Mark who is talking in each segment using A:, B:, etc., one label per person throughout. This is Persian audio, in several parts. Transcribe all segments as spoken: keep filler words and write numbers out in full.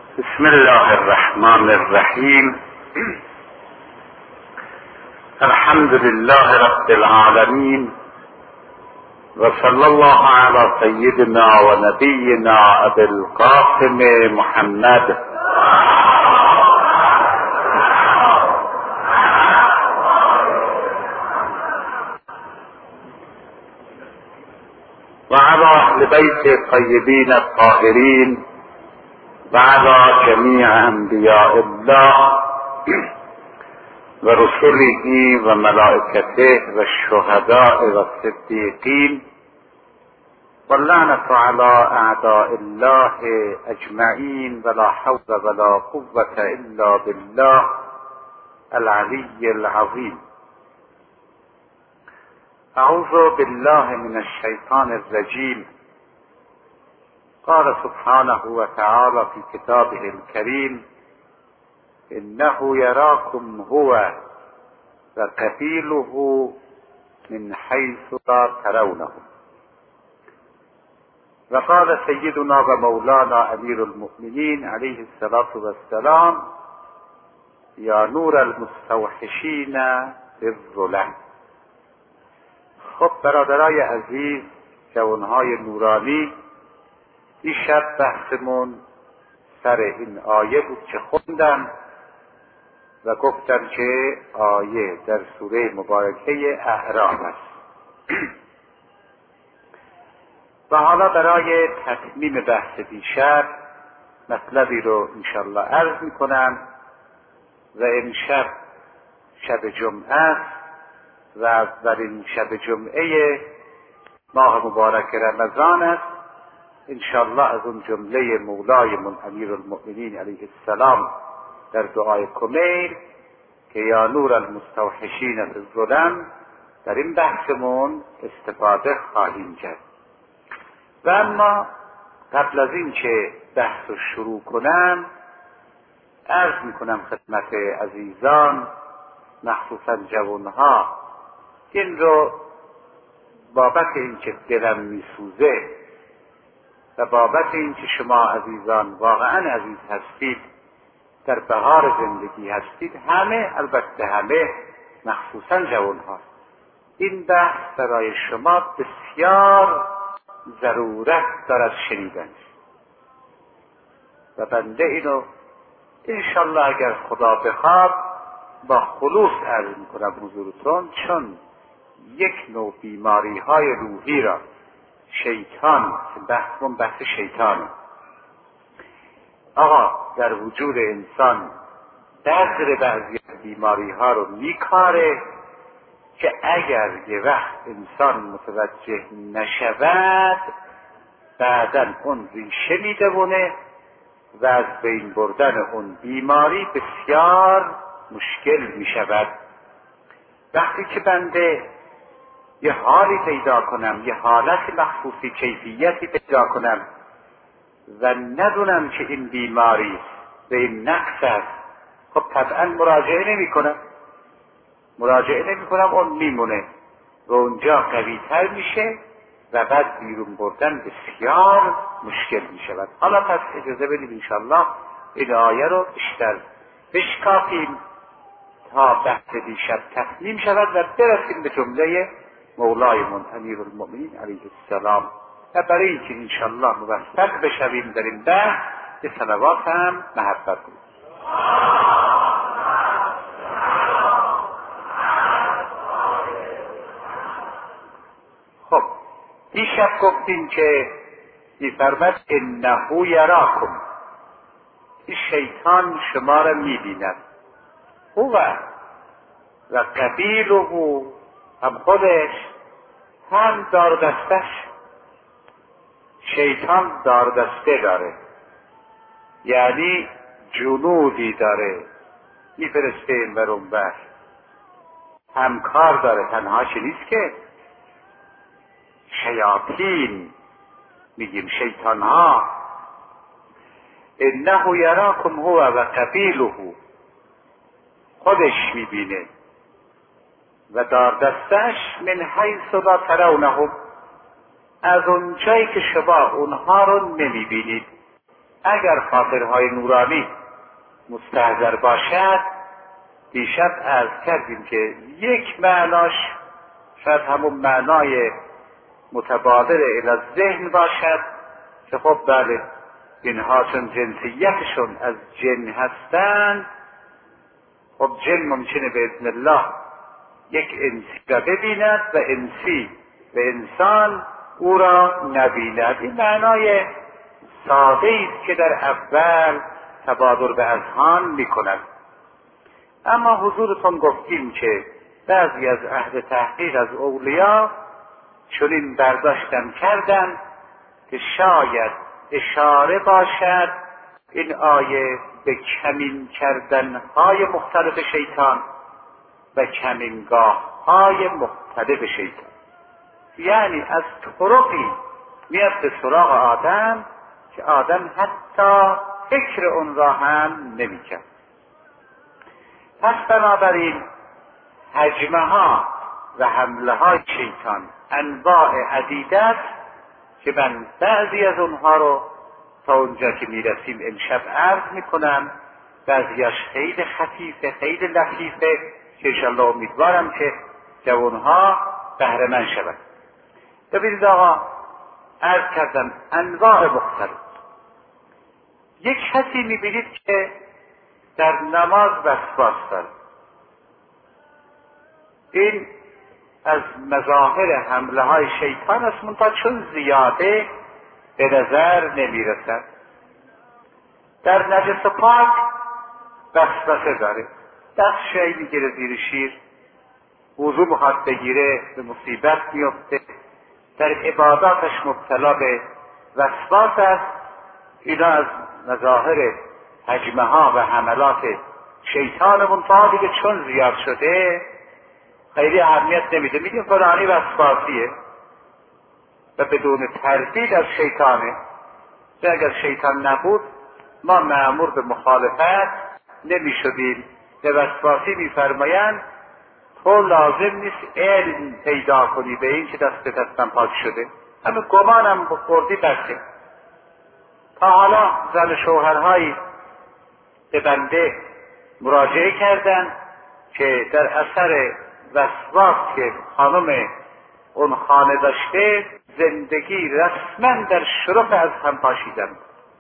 A: بسم الله الرحمن الرحیم. الحمد لله رب العالمین و صلی الله علی سیدنا و نبینا ابی القاسم محمد و علی اهل بیت طیبین الطاهرین و علی جمیع انبیاء الله و رسله و ملائکته و الشهداء و الصدیقین و اللعنة علی اعداء الله اجمعین ولا حول ولا قوة الا بالله العلی العظیم. اعوذ بالله من الشیطان الرجیم. قال سبحانه وتعالى في كتابه الكريم: إنه يراكم هو وقبيله من حيث لا ترونهم. وقال سيدنا ومولانا أمير المؤمنين عليه الصلاة والسلام: يا نور المستوحشين بالظلم. خب برادرای عزیز، جوانهای نورانی، دیشب بحثمون سر این آیه بود که خوندم و گفتم که آیه در سوره مبارکه احرام است. و حالا برای تتمیم بحث دیشب مطلبی رو انشالله عرض میکنم و امشب شب جمعه است و اولین شب جمعه ماه مبارک رمضان است. انشاءالله از اون جمله مولایمون امیر المؤمنین علیه السلام در دعای کمیل که یا نور المستوحشین فی الظلم در این بحثمون استفاده خواهیم کرد. و اما قبل از این که بحث رو شروع کنم عرض میکنم خدمت عزیزان، مخصوصا جوانها، این رو بابت این که دلم میسوزه و بابت این که شما عزیزان واقعا عزیز هستید، در بهار زندگی هستید، همه، البته همه، مخصوصا جوانها، این بحث برای شما بسیار ضرورت دارد شنیدن و بنده اینو انشالله اگر خدا بخواد با خلوص عرض میکنم حضورتون، چون یک نوع بیماری های روحی را شیطان، بحثمون بحث شیطانه، آقا در وجود انسان در بعضی بیماری ها رو میکاره که اگر یه وقت انسان متوجه نشود بعداً اون ریشه میدونه و از بین بردن اون بیماری بسیار مشکل میشود. وقتی که بنده یه حالی پیدا کنم، یه حالت مخصوصی، کیفیتی پیدا کنم و ندونم که این بیماری است و این نقص است، خب طبعا مراجعه نمی کنم مراجعه نمی کنم اون میمونه و اونجا قوی تر میشه و بعد بیرون بردن بسیار مشکل میشود. حالا پس اجازه بدید انشالله این آیه رو بیشتر بشکافیم تا بحث دیشب تسلیم شود و برسیم به جمله مولایمون امیر المؤمنین علیه السلام و برای اینکه انشالله موفق بشویم در این بحث به صلوات هم محبت کنیم. خب دیشب گفتیم که می‌فرماید انه یراکم، این شیطان شما را می‌بیند، هو و قبیله، هم خودش، هم داردستش. شیطان داردسته داره، یعنی جنودی داره، میفرسته این بر اون بر، همکار داره، تنهاش نیست که. شیاطین میگیم، شیطان ها. انه یراکم هو و قبیله، خودش میبینه و داردستش من حیث لا ترونهم، از اون جایی که شما اونها رو نمیبینید. اگر خاطرهای نورانی مستحضر باشد، دیشب عرض کردیم که یک معناش شاید همون معنای متبادر الی ذهن باشد که خب بله اینها چون جنسیتشون از جن هستند، خب جن ممکنه به اذن الله یک انسی را ببیند و انسی و انسان او را نبیند. این معنای ساده است که در اول تبادر به اذهان میکند. اما حضورتون گفتیم که بعضی از اهل تحقیق از اولیا چنین برداشتن کردن که شاید اشاره باشد این آیه به کمین کردنهای مختلف شیطان و کمینگاه های مختلف شیطان، یعنی از طرقی میاد به سراغ آدم که آدم حتی فکر اون را هم نمیکرد. پس بنابراین هجمه ها و حمله های شیطان انواع عدیده است که من بعضی از اونها رو تا اونجا که میرسیم امشب عرض میکنم. بعضیاش خیلی خفیفه، خیلی لطیفه که انشاءالله امیدوارم که جوانها بهره مند شود. ببینید آقا، عرض کردم انواع مختلف. یک کسی میبینید که در نماز وسواس داره، این از مظاهر حمله های شیطان است، منتها چون زیاده به نظر نمیرسد. در نجس پاک وسوسه داره، دست شایی میگیره زیر شیر، وضو میخواد بگیره به مصیبت میفته، در عباداتش مبتلا به وسواس است. اینا از مظاهر هجمه ها و حملات شیطان منتها دیگه چون زیاد شده خیلی اهمیت نمیده، میگه فلانی وسواسیه و بدون تردید از شیطانه. و اگر شیطان نبود ما مأمور به مخالفت نمیشدیم. به وسواسی میفرمایند تو لازم نیست علم پیدا کنی به این که دست به دستم پاک شده، همین گمانم بخوردی بسه. تا حالا زن شوهرهایی به بنده مراجعه کردن که در اثر وسواس که خانم اون خانه داشته زندگی رسما در شرف از هم پاشیدن،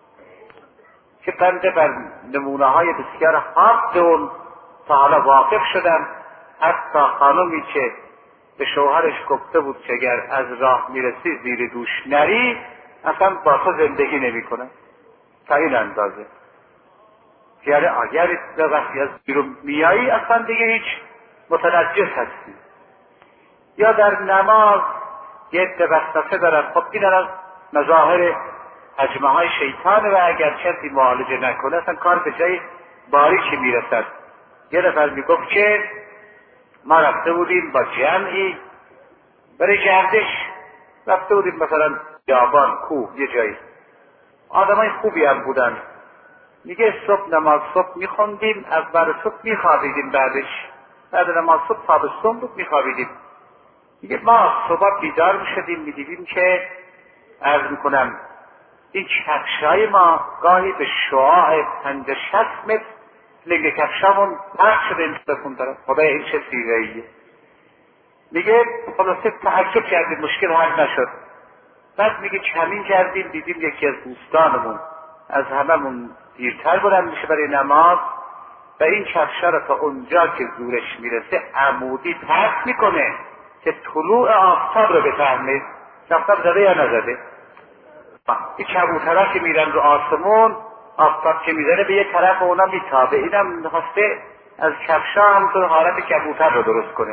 A: که بنده بر نمونه های بسیار حاد اون تا حالا واقف شدم. حتی خانمی که به شوهرش گفته بود که اگر از راه میرسی زیر دوش نری، اصلا با تو زندگی نمی کنه تا این اندازه. یعنی اگر وقتی از بیرون میایی اصلا دیگه هیچ متنجس هستی. یا در نماز یه عده وسوسه دارن، خب این از مظاهر هجمه های شیطان و اگر کسی معالجه نکنه اصلا کار به جای باریکی میرسد. یه نفر میگفت که ما رفته بودیم با جمعی برای گردش، رفته بودیم مثلا بیابان، کوه، یه جایی، آدمای خوبی هم بودن. میگه صبح نماز صبح میخوندیم، اول صبح میخوابیدیم، بعدش بعد نماز صبح تابستون بود میخوابیدیم. میگه ما صبح بیدار میشدیم میدیدیم که عرض میکنم این کفشای ما گاهی به شعاع پنجاه شصت متر لنگ کفشامون پخش شده این بخون دارم. خدا این چه سیغه‌ایه. میگه خلاصه تعجب کردیم، مشکل حل نشد. بعد میگه کمین کردیم، دیدیم یکی از دوستانمون از هممون دیرتر بلند میشه برای نماز و این کفشا رو تا اونجا که زورش میرسه عمودی پرت میکنه که طلوع آفتاب رو بفهمه آفتاب زده یا نزده. این کبوترها که میرن رو آسمون، آفتاب که میزنه به یه طرف اونا میتابه. اینم میخواسته از کفشا همونطور حالت کبوتر رو درست کنه.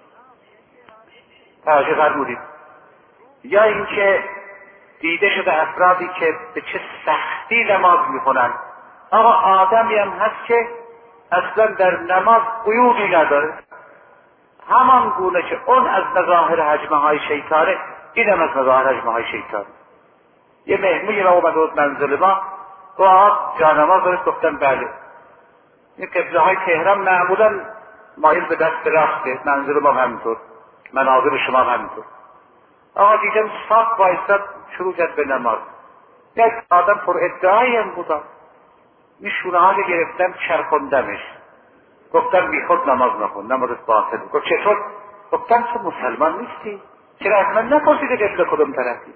A: توجه فرمودید. یا اینکه دیده شده افرادی که به چه سختی نماز میخونن. آقا آدمی هم هست که اصلا در نماز قیودی نداره، همان گونه که اون از مظاهر هجمه های شیطانه، این هم از مظاهر هجمه های شیطانه. یه مهمونی را اومده بود منزل ما، با جانماز دارید، گفتن بله. این قبله های تهران معمولا مایل به دست راسته، منزل ما همینطور، مناظر شما همینطور. آقا دیدم صاف وایستاد شروع کرد به نماز. یک آدم پر ادعایی هم بودم، این شونه ها رو گرفتم چرخوندمش، گفتم بی خود نماز نخون، نمازت باطل. گفت چطور؟ گفتم تو مسلمان نیستی؟ چرا از من نپرسیده قبله کدوم طرفی؟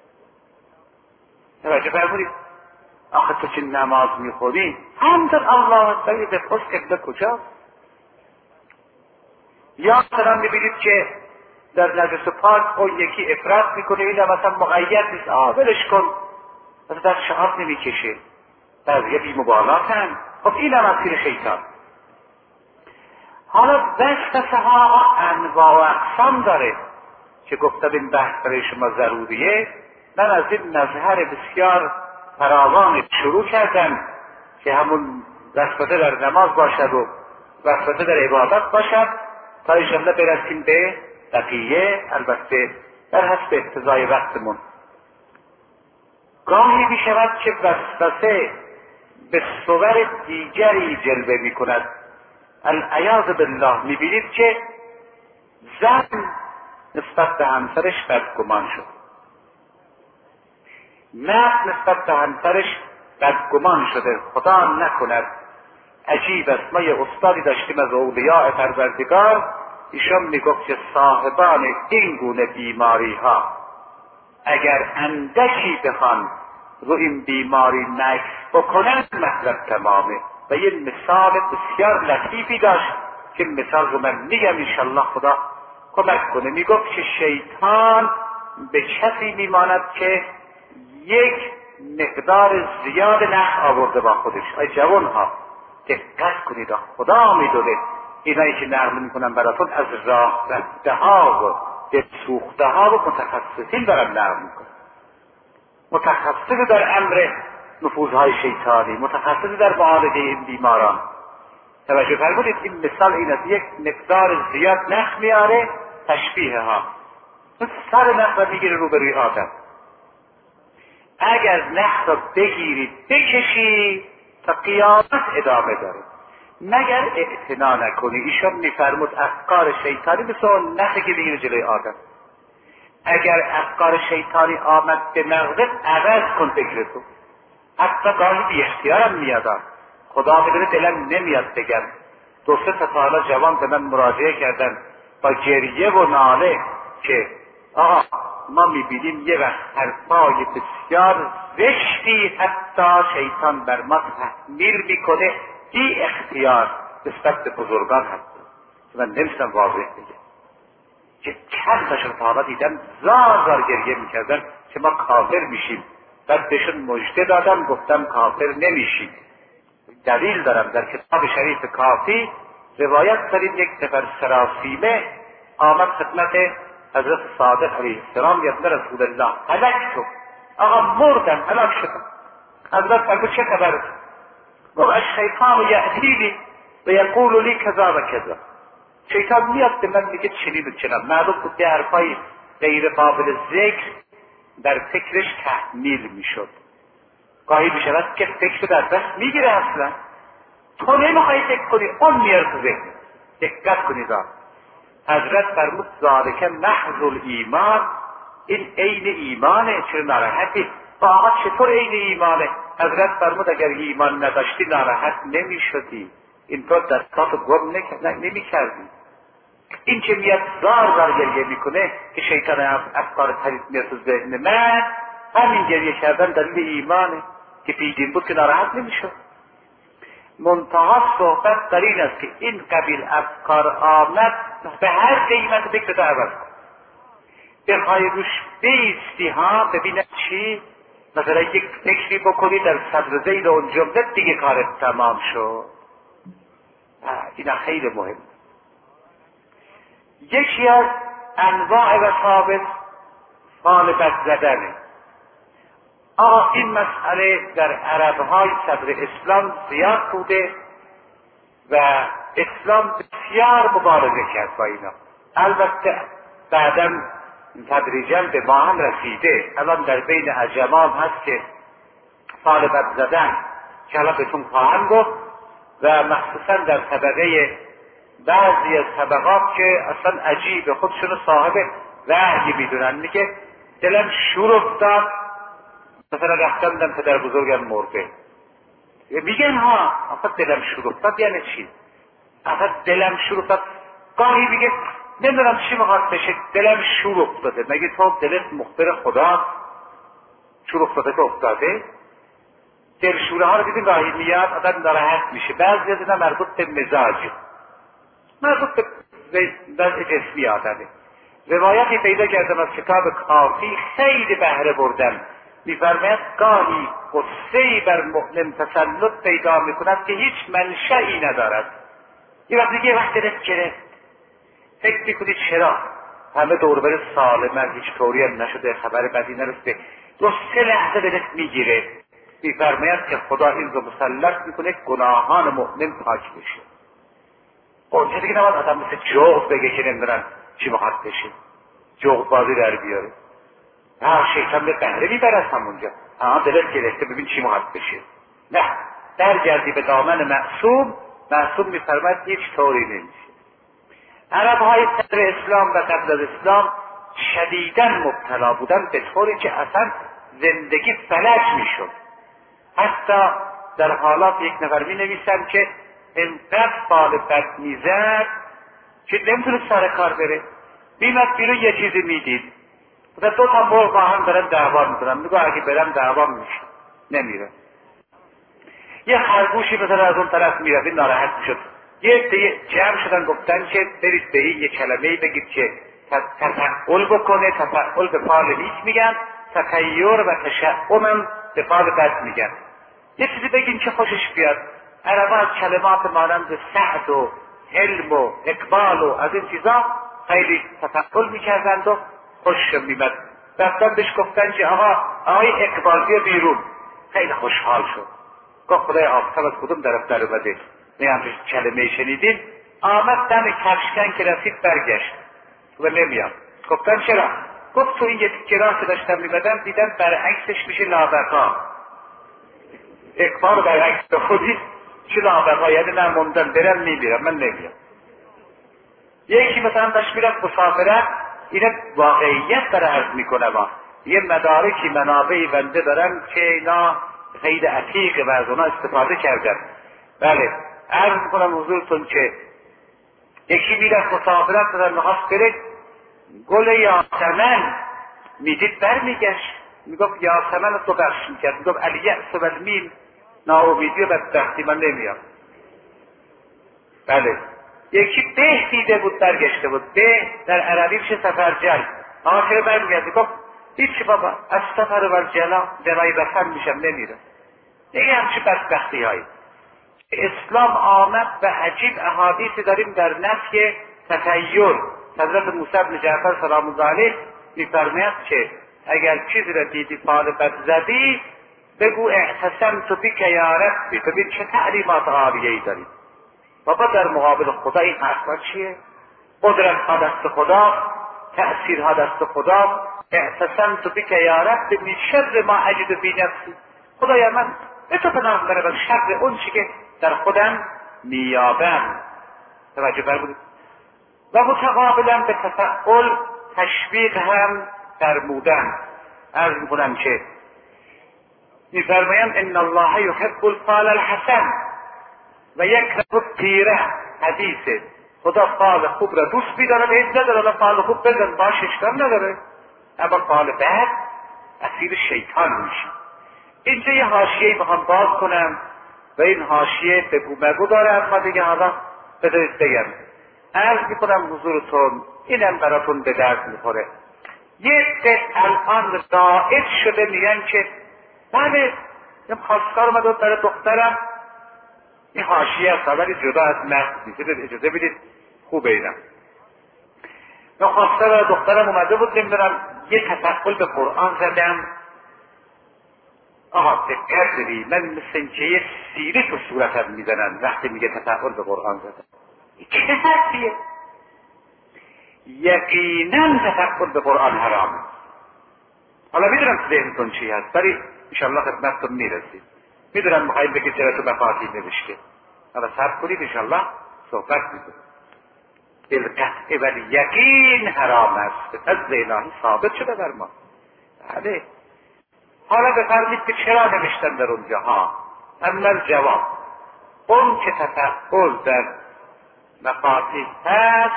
A: توجه فرمودید؟ آخه تو چه نماز میخونی؟ همدن الله اکبر بپرس قبله کجاست؟ یا مثلا میبینید که در نجس پاک اون یکی افراط میکنه، این مثلا مقید نیست، آه ولش کن، مثلا در شهاب نمیکشه، بعضی بی مبالات هم. خب این هم از تیر شیطان. حالا وسوسه ها انواع و اقسام داره که گفتم این بحث برای شما ضروریه. من از این نظر بسیار فراوان شروع کردم که همون وسوسه در نماز باشد و وسوسه در عبادت باشد تا انشاءالله برسیم به بقیه، البته در حسب اقتضای وقتمون. گاهی می شود که وسوسه به صور دیگری جلوه می کند. العیاذ بالله میبینید که زن نسبت به همسرش بدگمان شد، مرد نسبت به همسرش بدگمان شده. خدا نکند. عجیب است، ما یه استادی داشتیم از اولیاء پروردگار، ایشون میگفت که صاحبان این گونه بیماری ها اگر اندکی بخوان رو این بیماری نکس بکنن مطلب تمامه. و یه مثال بسیار لطیفی داشت که مثال رو من میگم انشالله خدا کمک کنه. میگفت که شیطان به کسی میماند که یک مقدار زیاد نخ آورده با خودش. ای جوان ها دقت کنید، خدا میدونه اینایی که نقل میکنن براتون از راه رفته ها و دلسوخته ها و متخصصین دارن نقل میکنن، متخصص در امر نفوذهای شیطانی، متخصص در معالجه این بیماران. توجه فرمودید؟ این مثال این است، یک مقدار زیاد نخ میاره، تشبیه ها سر نخ را میگیره روبروی آدم. اگر نخ را بگیرید بکشید تا قیامت ادامه داره، مگر اعتنا نکنی. ایشون میفرمود افکار شیطانی مثل اون نخی که بگیره جلوی آدم. اگر افکار شیطانی آمد به مغزت عوض کن فکرتو. حتی گاهی بی اختیارم میادم، خدا بدونه دلم نمیاد بگم. دو سه تا حالا جوان به من مراجعه کردن با گریه و ناله که آقا ما میبینیم یه وقت حرفای بسیار زشتی حتی شیطان بر ما تحمیل میکنه بی اختیار نسبت به بزرگان هست. من نمیستم واضح بگم که چند تاشون تا حالا دیدم زار زار گریه میکردن که ما کافر میشیم. بعد بهشون مژده دادم گفتم کافر نمیشیم. دلیل دارم، در کتاب شریف کافی روایت داریم یک نفر سراسیمه آمد خدمت حضرت صادق علیه السلام، یا رسول الله هلک شد، آقا مردم، هلاک شدم. حضرت فرمود چه خبر؟ گفت الشیطان یأتینی و یقول لی کذا و کذا. شیطان میاد به من میگه چنین و چنان. معلوم بود که حرفای غیر قابل ذکر در فکرش تحمیل میشد. گاهی میشود که فکر در دست میگیره، اصلا تو نمیخوای فکر کنی، اون میاره تو ذهن. دقت کنید. حضرت فرمود ذالک محض الایمان، این عین ایمانه، چرا ناراحتی؟ با آقا چطور عین ایمانه؟ حضرت فرمود اگر ایمان نداشتی ناراحت نمیشدی، اینطور دستاتو گم نمیکردی. این که میاد زار زار گریه میکنه که شیطان افکار پرید میاد تو ذهن من، همین گریه کردن دلیل ایمانه که بیدین بود که ناراحت نمیشد. منتها صحبت در این است که این قبیل افکار آمد به هر قیمت فکر رو عوض کن. بخوای روش بیستی ها ببینه چی، مثلا یک فکری بکنی در صدر ذیل اون جمله دیگه کارت تمام شد. اینا خیلی مهم. یکی از انواع و ثابت فال بد زدنه. آقا این مسئله در عربهای صدر اسلام زیاد بوده و اسلام بسیار مبارزه کرد با اینا. البته بعداً تدریجاً به ما هم رسیده. الان در بین عجمان هست که فال بد زدن که الان بهتون خواهم گفت، و مخصوصاً در طبقه بعضی از طبقات که اصلا عجیب خودشونو صاحب وحی میدونن، میگه دلم شور افتاد مثلا رفتم دیدم پدر بزرگم مرده، میگن ها آخه دلم شروع افتاد. یعنی چی؟ آخه دلم شروع افتاد، گاهی میگه نمیدونم چی میخواد بشه، دلم شروع افتاده. مگه تو دلت مخبر خدا شروع افتاده که افتاده؟ دلشوره ها رو دیدیم گاهی میاد آدم ناراحت میشه. بعضی از اینا مربوط به مزاجه، مربوط به وضع جسمی آدمه. روایتی پیدا کردم از کتاب کافی، خیلی بهره بردم. میفرماید گاهی غصه‌ای بر مؤمن تسلط پیدا میکند که هیچ منشأی ندارد. یه وقتی که یه وقت دلت گرفت، فکر میکنی چرا همه دور بر سالمن، هیچ طوری هم نشده، خبر بدی نرسیده، دو سه لحظه دلت میگیره. میفرماید که خدا این رو مسلط میکنه گناهان مؤمن پاک بشه. اونجا دیگه نباید آدم مثل جغد بگه که نمیدونن چی میخواد بشه، جغد بازی در بیاره. ها شیطان به بهره میبره از همونجا. ها دلت گرفته ببین چی میخواد بشه. نه، درگردی به دامن معصوم. معصوم میفرماید هیچ طوری نمیشه. عرب های صدر اسلام و قبل از اسلام شدیداً مبتلا بودن به طوری که اصلا زندگی فلج میشد. حتی در حالات یک نفر می نویسن که اینقدر بال بد میزد که نمیتونه سر کار بره. میمد بیرون یه چیزی میدید، و دو تا مرغ با هم دارن دعوا میکنن، میگه اگه برم دعوا میشه، نمیره. یه خرگوشی مثلا از اون طرف میرفت ناراحت میشد. یه دیگه جمع شدن گفتن که برید به این یه کلمه‌ای بگید که تفعل بکنه. تفعل به فعل نیک میگن، تخیر و تشعم به فعل بد میگن. یه چیزی بگین که خوشش بیاد. عربا از کلمات مانند سعد و حلم و اقبال و از این چیزا خیلی تفعل میکردند و خوششون میمد. رفتن بهش گفتن که آقا آقای اقبال بیا بیرون. خیلی خوشحال شد، گفت خدای آفتاب از کدوم طرف در اومده، نه همچین کلمه شنیدین. آمد دم کفشکن که رسید برگشت و نمیاد. گفتن چرا؟ گفت تو این یه تیکه که داشتم میمدم دیدم برعکسش میشه لابقا. اقبال برعکس به خودی چه لابقا، یعنی من موندن برم میمیرم، من نمیام. یکی مثلا داشت میرفت مسافرت، اینه واقعیت برای عرض میکنم، یه مدارکی منابعی بنده دارن که اینا خیلی عتیقه و از اونا استفاده کردن. بله عرض میکنم حضورتون که یکی میرفت مسافرت دارن میخواست بره، گل یاسمن میدید برمیگشت، میگفت یاسمن تو بخش میکرد، میگفت الیأس و المیل، ناامیدی و بدبختی، من نمیام. بله یکی به دیده بود برگشته بود. به در عربی میشه سفرجل. آخر برمیگرد میگفت هیچی بابا، از سفر و جلا جلای بسن میشم، نمیرم. دیگه همچی بدبختی هایی. اسلام آمد و عجیب احادیثی داریم در نفی تخیل. حضرت موسی بن جعفر سلام الله علیه میفرماید که اگر چیزی را دیدی فال بد زدی بگو اعتصمت بک یا ربی. ببین چه تعلیمات عالیه‌ای داریم. بابا در مقابل خدا این حرفا چیه؟ قدرت ها دست خدا، تأثیر ها دست خدا. اعتصمت بک یا رب من شر ما اجد فی نفسی. خدایا من به تو پناه میبرم از شر اون چی که در خودم میابم. توجه فرمودید. و متقابلا به تفعل تشویق هم فرمودن. عرض میکنم که میفرمایم ان الله یحب الفال الحسن و یکره الطیره. حدیثه خدا فال خوب را دوست می‌داره، به این نداره فال خوب بزن باش، اشکال نداره، اما فال بد اسیر شیطان میشه. اینجا یه حاشیه‌ای میخوام باز کنم و این حاشیه بگو مگو داره، اما دیگه حالا بذارید بگم. عرض میکنم حضورتون اینم براتون به درد میخوره. یه ده الان رائج شده میگن که بله یه خواستگار اومده برای دخترم، این حاشیه است ولی جدا از متن نیست، اجازه بدید خوبه اینم. یه خواستگار برای دخترم اومده بود، نمیدونم یه تفعل به قرآن زدم. آها دقت بدید، من مثل این که یه سیره تو صورتم میزنن وقتی میگه تفعل به قرآن زدم. چه حرفیه؟ یقینا تفعل به قرآن حرامه. حالا میدونم تو ذهنتون چی هست ولی انشاءالله خدمتتون میرسید. میدونم میخواید بگید چرا تو مفاتیح نوشته، حالا صبر کنید انشاءالله صحبت میکنم. بالقطع و الیقین حرام است، از الهی ثابت شده بر ما. بله حالا بفرمید که چرا نوشتن در اونجا ها؟ اما الجواب، اون که تفعول در مفاتیح هست،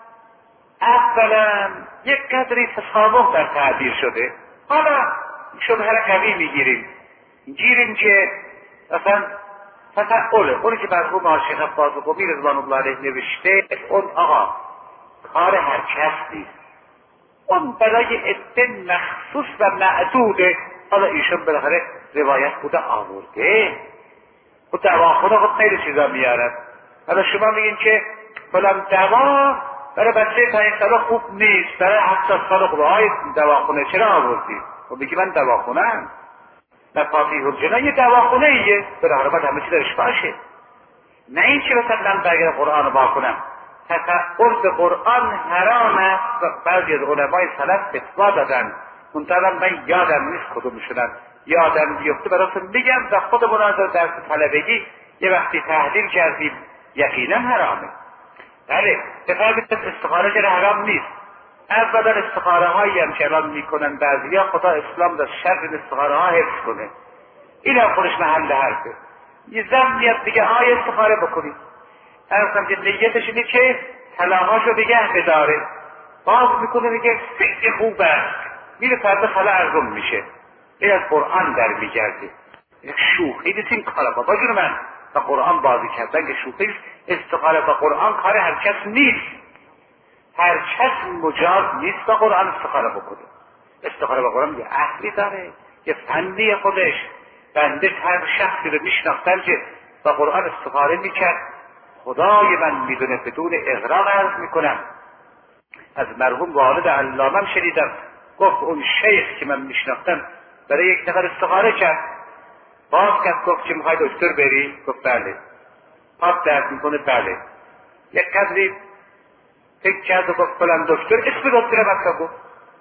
A: اولا یک قدری تسامح در تعبیر شده. حالا شبهه قوی میگیریم، گیریم که مثلا تفعوله، اونی که مرحوم عاشق عباس قمی رضوان الله علیه نوشته، اون آقا کار هر کس نیست، اون برای عده مخصوص و معدوده. حالا ایشون بالاخره روایت بوده آورده، و دواخونه خود خیلی چیزا میارد. حالا شما میگین که فلان دوا برای بچه پنج ساله خوب نیست، برای هفتاد ساله خوبه. های دواخونه چرا آوردی؟ و میگی من دواخونه هم مفاتیح الجنان یه دواخونه ایه، بالاخره باید همه چی درش باشه. نه این که مثلا من برگر قرآن رو با کنم. تفعول به قرآن حرام است و بعضی از علمای سلف فتوا دادن، منتها من یادم نیست کدومشونن، یادم بیفته براتون میگم. و خودمون از درس طلبگی یه وقتی تحلیل کردیم یقینا حرامه. بله بفرمایید استخاره که حرام نیست. اولا استخاره هایی هم که الان میکنن بعضیا، خدا اسلام در شر استخاره ها حفظ کنه، این هم خودش محل حرفه. یه زن میاد دیگه آی استخاره بکنید، ارزم که نیتش اینه که طلاهاشو نگه بداره، باز میکنه میگه خیلی خوب است، میره فردا خلا ارزم میشه. این از قرآن در میگرده. یک شوخی نیست این کارا بابا جون من، و قرآن بازی کردن که شوخی نیست. استخاره با قرآن کار هر کس نیست، هر کس مجاز نیست با قرآن استخاره بکنه. استخاره با قرآن یه اهلی داره، یه فنی خودش. بنده هر شخصی رو میشناختم که با قرآن استخاره میکرد، خدای من میدونه بدون اغراق عرض میکنم. از مرحوم والد علامم شنیدم، گفت اون شیخ که من میشناختم برای یک نفر استخاره کرد، باز کرد گفت که میخوای دکتر بری؟ گفت بله. پاک درد میکنه؟ بله. یک قدری فکر کرد و گفت فلان دکتر، اسم دکتر بکتا گفت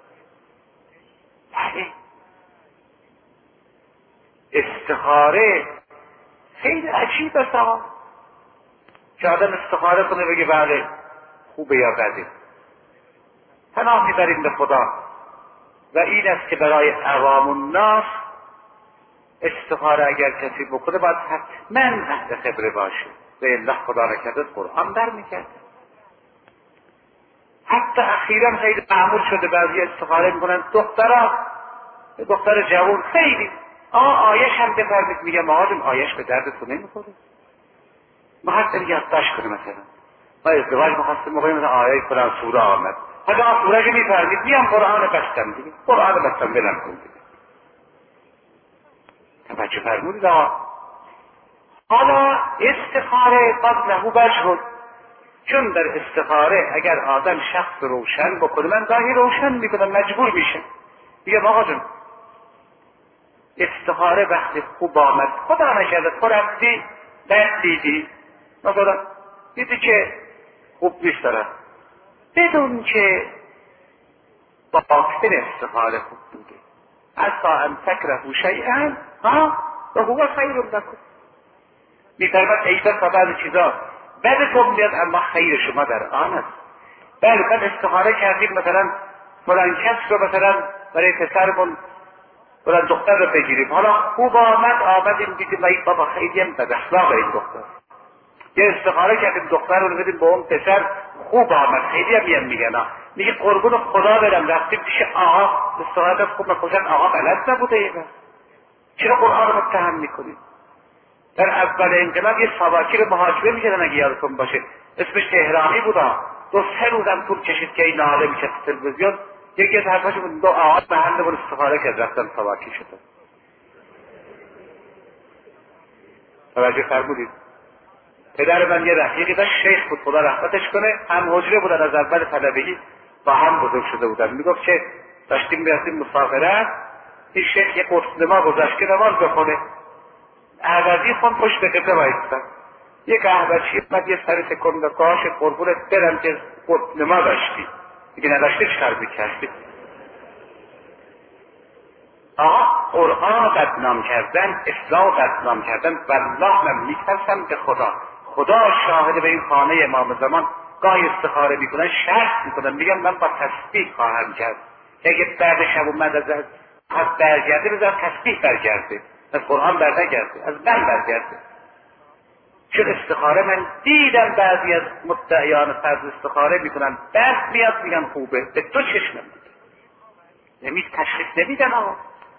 A: بله. استخاره خیلی عجیب است آقا، که آدم استخاره کنه بگه بله خوبه یا بده. پناه میبریم به خدا. و این است که برای عوام الناس استخاره اگر کسی بکنه باید حتما اهل خبره باشه، و الا خدا نکرده قرآن در میکرد. حتی اخیرا خیلی معمول شده بعضی استخاره میکنن دخترها، دختر جوان خیلی آه آیش هم بفرمید، میگه آقا آیش به دردتون نمیخوره. ما حتی یادداشت کنه مثلا ما ازدواج مخواستیم موقعی مثلا آیه فلان سوره آمد، حالا آن سوره که میفرمید میام قرآن بستم دیگه، قرآن بستم بلم کن دیگه. توجه فرمودید آقا. حالا استخاره قبله بجهد، چون در استخاره اگر آدم شخص روشن بکنه، من گاهی روشن میکنم مجبور میشه، میگم آقا جون استخاره وقتی خوب آمد، خدا نکرده تو رفتی درد دیدی مثلا دیدی که خوب نیست دارد، بدون که با باطن استخاره خوب بوده. اصلا ان تکرهوا شیئا ها و هو خیر لکم، میفرماد ایضا تا بعض چیزا بدتون بیاد اما خیر شما در آن است. بله من استخاره کردیم مثلا فلان کس رو مثلا برای پسرمون فلان دختر رو بگیریم، حالا خوب آمد آمدیم دیدیم ای بابا خیلی هم بد اخلاق این دختر. یه استخاره کردیم دختر رو بدیم به اون پسر، خوب آمد خیلی هم میگن میگن میگه قربون خدا برم رفتیم پیش آقا، استخاره خوب نکوشن آقا بلد نبوده یه بس. چرا قرآن رو متهم میکنیم؟ در اول انقلاب یه ساواکی رو محاکمه میکردن اگه یادتون باشه، اسمش تهرانی بودا، دو سه روزم طول کشید که این ناله میشه تلویزیون. یکی از حرفاش بود دو آقا محل بود استخاره کرد رفتن ساواکی شده. توجه فرمودید؟ پدر من یه رفیقی داشت شیخ بود خدا رحمتش کنه، هم حجره بودن از اول طلبگی با هم بزرگ شده بودن. میگفت که داشتیم میرفتیم مسافرت، این شیخ یه قرص نما گذاشت که نماز بخونه، احوازی خون پشت به قبله بایستن، یک احوازی اومد یه سر تکون داد کاش قربونت برم که قرص نما داشتی، دیگه نداشتی چکار میکردی؟ آقا قرآن بدنام کردن، اسلام بدنام کردن، والله من میترسم که خدا خدا شاهد به این خانه امام زمان گاهی استخاره میکنن شرط میکنن، میگن من با تسبیح خواهم کرد که اگه بعد شب اومد از از برگرده بذار تسبیح برگرده، از قرآن برنگرده، از من برگرده. چون استخاره من دیدم بعضی از مدعیان فرض استخاره میکنن، دست میاد میگن خوبه، به دو چشم میگه نمیز تشخیص نمیدن. آقا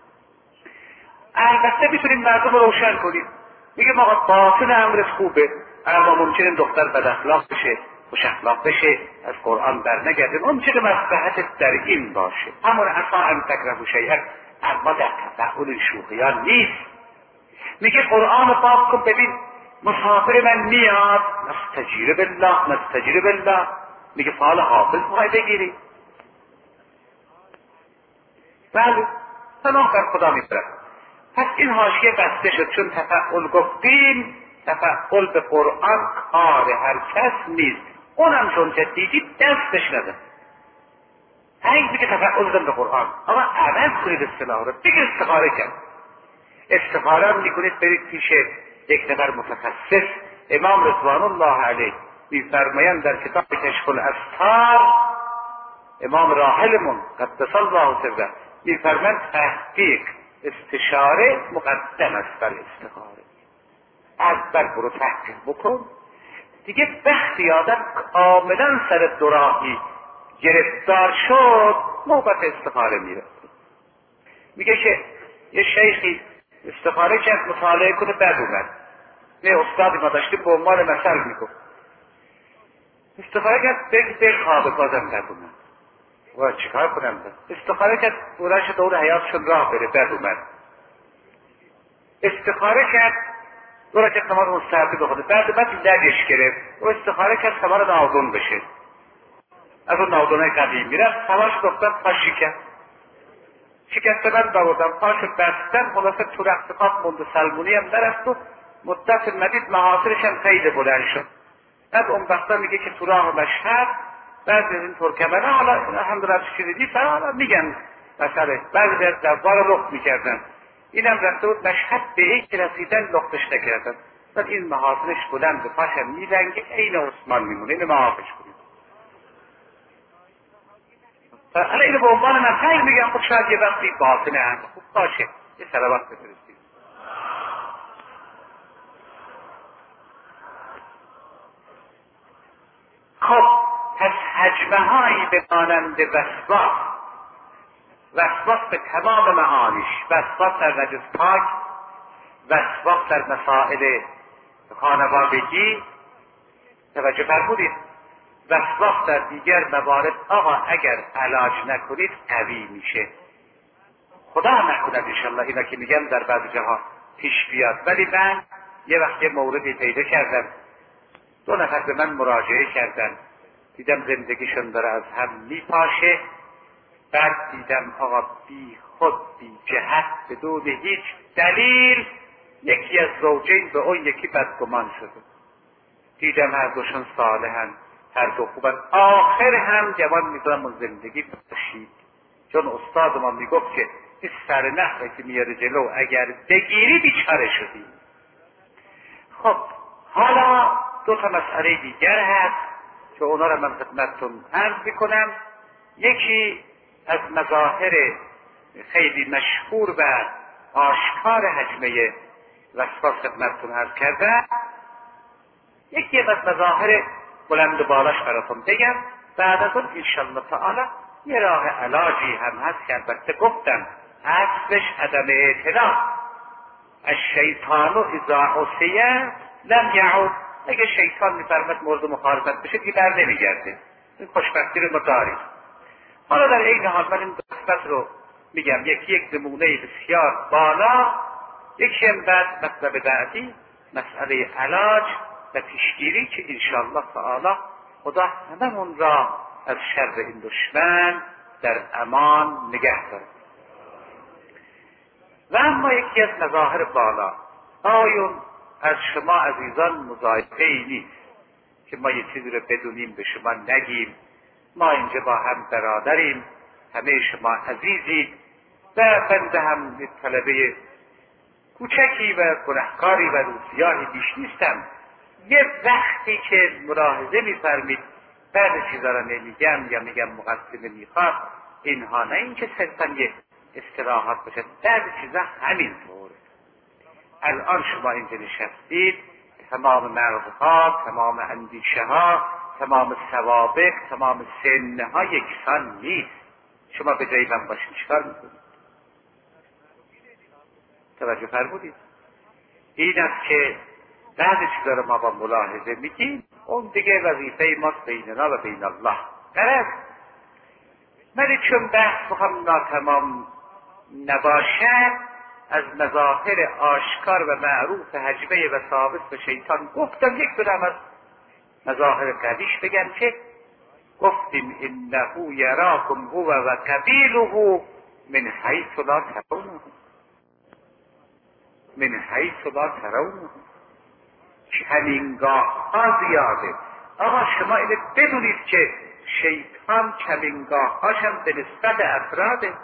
A: البته میتونید مردم رو روشن کنید، میگه آقا باطن امرت خوبه، اما ممکنه دختر بد اخلاق بشه، خوش اخلاق بشه، از قرآن برنگرده، ممکنه مصلحت در این باشه. همون اصلا ان تکرهوا شیئا، اما در تفاعل شوخیان نیست. میگه قرآن پاک کن ببین مسافر من میاد، نستجیر بالله نستجیر بالله، میگه فعال حافظ میخوای بگیری؟ بله سلام بر خدا میبرد. پس این حاشیه بسته شد، چون تفاعل گفتیم، تفاعل به قرآن کار هر کس نیست، اونم چون که دیدید دستش نده. این میگه تفاعل دادن به قرآن، اما عمل کنید اصطلاح رو، بگید استخاره کرد. استخاره هم میکنید برید پیش یک نفر متخصص. امام رضوان الله علیه میفرمایند در کتاب کشف الاستار، امام راحلمون قدس الله سره میفرمایند تحقیق استشاره مقدم است بر استخاره. اول برو تحقیق بکن، دیگه وقتی آدم کاملا سر دوراهی گرفتار شد نوبت استخاره میرسه. میگه که یه شیخی استخاره کرد مطالعه کنه بد اومد، نه استادی ما داشتیم به عنوان مثل میگفت استخاره کرد بگی به خواب بازم بد اومد، و چیکار کنم بد؟ استخاره کرد بودنش دور حیاتشون راه بره بد اومد. استخاره کرد دورا که تمام مستحبی بخوده، بعد بعد لگش گرفت و استخاره کرد تمام ناودون بشه، از اون ناودونه قدیم میرفت تماش دختر پا شکست شکسته من باوردم پاشو بستن، خلاصه تو رختقات موند و سلمونی هم نرفت و مدت مدید محاصرش هم خیلی بلند شد. بعد اون وقتا میگه که تو راه مشهد بعضی از این ترکمنه، حالا الحمدلله شنیدی فرا حالا میگن مثلا بعضی از دوار رو رخ میکردن، اینم رفته بود مشهد به این که رسیدن لختش نکردن، بعد این محاصرش بلند و پاشم میلنگه این عثمان میمونه، این محافظ کنید. حالا اینو به عنوان من خیلی میگم، خود شاید یه وقتی باطنه هم خوب باشه یه سلوات بفرستید. خب پس حجمه هایی به مانند وسواس، وسواس به تمام معانیش، وسواس در نجس پاک، وسواس در مسائل خانوادگی، توجه فرمودید، وسواس در دیگر موارد آقا اگر علاج نکنید قوی میشه. خدا نکند انشالله اینا که میگم در بعض جاها پیش بیاد. ولی من یه وقت یه موردی پیدا کردم، دو نفر به من مراجعه کردن، دیدم زندگیشون داره از هم میپاشه، بعد دیدم آقا بی خود بی جهت بدون هیچ دلیل یکی از زوجین به اون یکی بدگمان شده. دیدم هر دوشون صالحن، هر دو خوبن، آخر هم جوان میدونم اون زندگی باشید. چون استاد ما میگفت که این سر نخواه که میاره جلو اگر بگیری بیچاره شدی. خب حالا دو تا مسئله دیگر هست که اونا رو من خدمتتون عرض میکنم. یکی از مظاهر خیلی مشهور و آشکار حجمه وسواس خدمتتون عرض کردم، یکی از مظاهر بلند و بالاش براتون بگم، بعد از اون انشالله تعالی یه راه علاجی هم هست که البته گفتم اصلش عدم اعتلاف. الشیطان اذا عصیه لم یعود، اگه شیطان میفرمد مورد مخالفت بشه دیگه بر نمیگرده. این خوشبختی رو ما داریم. حالا در این حال من این قسمت رو میگم، یکی یک نمونه بسیار بالا، یکی هم بعد مطلب بعدی مسئله علاج و پیشگیری که انشاءالله تعالی خدا هممون را از شر این دشمن در امان نگه دارد. و اما یکی از مظاهر بالا، آیون از شما عزیزان مضایقه ای نیست که ما یه چیزی رو بدونیم به شما نگیم. ما اینجا با هم برادریم، همه شما عزیزید و بنده هم طلبه کوچکی و گنهکاری و روسیاهی بیش نیستم. یه وقتی که ملاحظه می‌فرمید بعد چیزا رو نمیگم یا میگم مقدمه میخواد، اینها نه این که صرفا یه استراحت باشد. بعضی چیزا همینطور. الان شما اینجا نشستید، تمام مغزها، تمام اندیشه ها، تمام سوابق، تمام سنه ها یکسان نیست. شما به جای من باشید چیکار میکنید؟ توجه فرمودید؟ این است که بعضی چیزا رو ما با ملاحظه میگیم، اون دیگه وظیفه ماست بیننا و بین الله. غرض ولی چون بحث بخوام ناتمام نباشد، از مظاهر آشکار و معروف حجبه و ثابت به شیطان گفتم یک دونم از مظاهر قویش بگم که گفتیم انه یراکم هو و قبیله من حیث لا ترونه، من حیث لا ترونه. کمینگاه ها زیاده. آقا شما اینه بدونید که شیطان کمینگاه هاشم به نسبت افراده.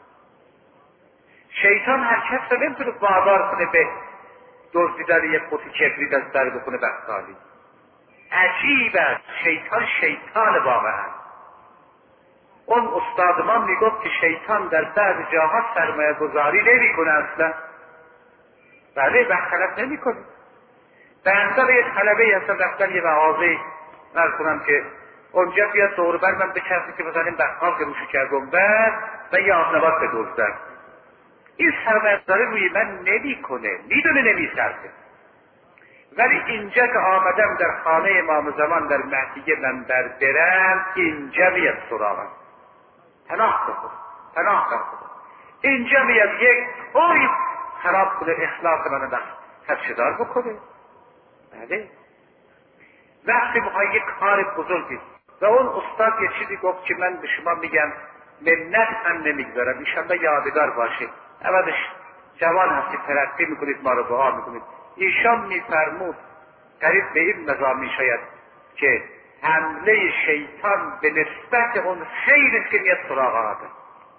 A: شیطان هر کس رو نمیتونه وادار کنه به دزدیدن یک قطعه کبریت از در بکنه بخالی. عجیب است، شیطان شیطان واقعا. اون استاد ما میگفت که شیطان در بعض جاها سرمایه گذاری نمی کنه اصلا. بله وقت خلف نمی کنه. به اندازه یک طلبه هستم رفتن یه مغازه نرد کنم که اونجا بیاد دور بر من به کسی که مثلا این بخال که روشو کردم بر و یه آبنبات بدوزدن. این سرمایه‌گذاری روی من نمی کنه، میدونه نمی صرفه. ولی اینجا که آمدم در خانه امام زمان در مهدیه منبر برم، اینجا میاد سراغم. پناه بخور، پناه بخور. اینجا میاد یک اوی خراب کنه اخلاق من خدشدار بکنه. بله وقتی بخوای یک کار بزرگی و اون استاد یه چیزی گفت که من به شما میگم منت هم نمیگذارم، ایشالله یادگار باشه. اولش جوان هستید، ترقی میکنید، ما رو دعا میکنید. ایشان میفرمود قریب به این مضامین شاید که حمله شیطان به نسبت اون خیلی که میاد سراغ آدم.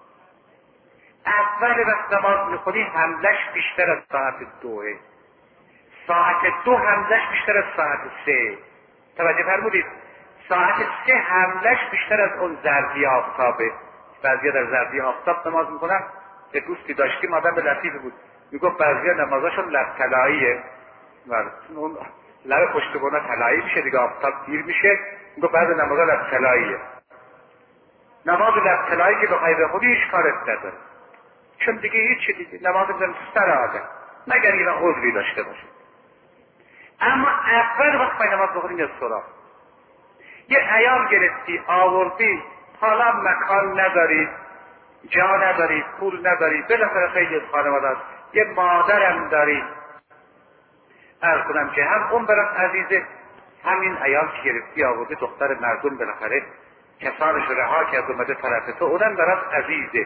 A: اول وقت نماز میخونی حملش بیشتر از ساعت دوه، ساعت دو حملش بیشتر از ساعت سه. توجه فرمودید؟ ساعت سه حملش بیشتر از اون زردی آفتابه. بعضیا در زردی آفتاب نماز میکنن. یه دوستی داشتیم آدم به لطیفه بود، میگفت بعضیا نمازاشون لب طلاییه، اون لب پشتبونه طلایی میشه دیگه، آفتاب دیر میشه. میگفت بعض نمازا لب طلاییه. نماز لب طلایی که بخوای بخونی هیچ کارت نداره، چون دیگه هیچ دیگه نماز میذارن سر آدم مگر یه عذری داشته باشه. اما اول وقت پای نماز بخونیم یه سراغ یه ایام گرفتی آوردی، حالا مکان نداری، جا نداری، پول نداری، بالاخره خیلی از خانواده است، یه مادرم داری، عرض کنم که هم اون برات عزیزه، همین ایام که گرفتی آوردی دختر مردم بالاخره کسانش رها کرد اومده طرف تو، اونم برات عزیزه.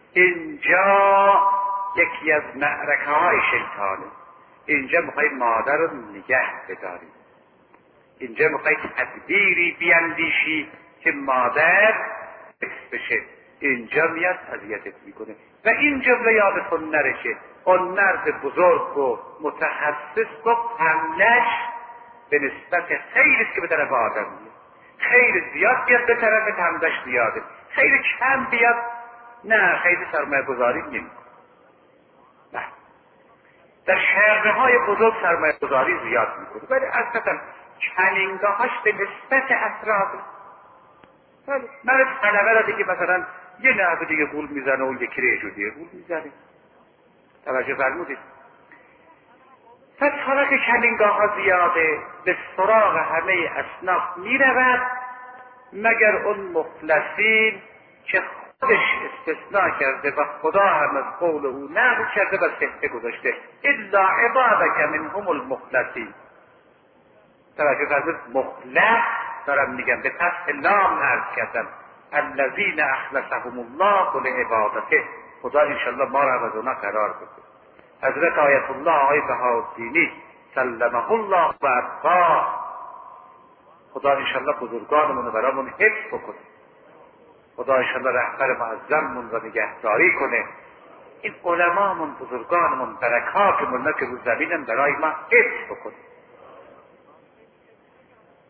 A: اینجا یکی از معرکه های شیطانه. اینجا میخوای مادر رو نگه بداری، اینجا میخوای تدبیری بیندیشی که مادر بشه. اینجا میاد اذیتت میکنه و این جمله یادتون نره که اون مرد بزرگ و متخصص گفت حملش به نسبت خیلی که به طرف آدم میاد. خیلی زیاد بیاد به طرف حملش زیاده، خیلی کم بیاد نه خیلی سرمایه گذاری نمی نه. در شهرهای بزرگ سرمایه گذاری زیاد میکنه ولی اصلا کمینگاهاش به نسبت افراده. من طلبه را دیگه مثلا یه نحو دیگه گول میزنه و یکی ریجو دیگه گول میزنه. توجه فرمودید؟ پس حالا که کمینگاه ها زیاده به سراغ همه اصناف میرود مگر اون مخلصین که خودش استثناء کرده و خدا هم از قول او نقل کرده و صحته گذاشته الا عبادک منهم المخلصین. توجه فرمودید؟ مخلص دارم میگم به فتح لام عرض کردم الذین اخلصهم الله لعبادته. خدا انشالله ما را از اونا قرار بده. حضرت آیت الله آقای بهاءالدینی سلمه الله و ابقاه، خدا انشالله بزرگانمون رو برامون حفظ بکنه. خدا انشالله رهبر معظممون رو نگهداری کنه. این علمامون بزرگانمون برکاتمون که رو زمینم برای ما حفظ بکنه.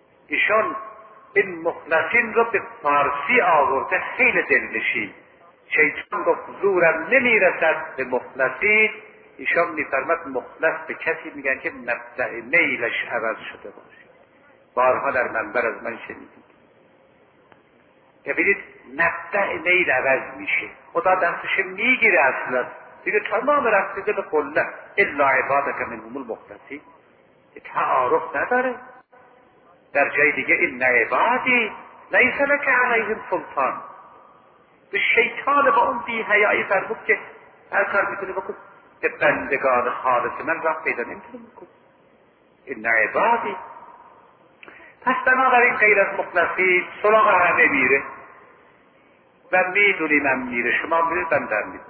A: ایشان این مخلصین رو به فارسی آورده خیلی دلنشین. شیطان گفت زورم نمیرسد به مخلصی. ایشان میفرمد مخلص به کسی میگن که مبدأ میلش عوض شده باشه. بارها در منبر از من شنیدید. ببینید مبدأ میل عوض میشه، خدا دستش میگیره اصلا دیگه تمام رفته به قله الا عبادک منهم المخلصین. تعارف نداره. در جای دیگه این عبادی لیس لک علیهم سلطان. به شیطان با اون بی حیایی فرمود که هر کار میتونه بکن، به بندگان خالص من راه پیدا نمیتونه بکن. این عبادی. پس بنابراین غیر از مخلصین سراغ همه میره و میدونیم هم میره. شما میرید بندر میدونید.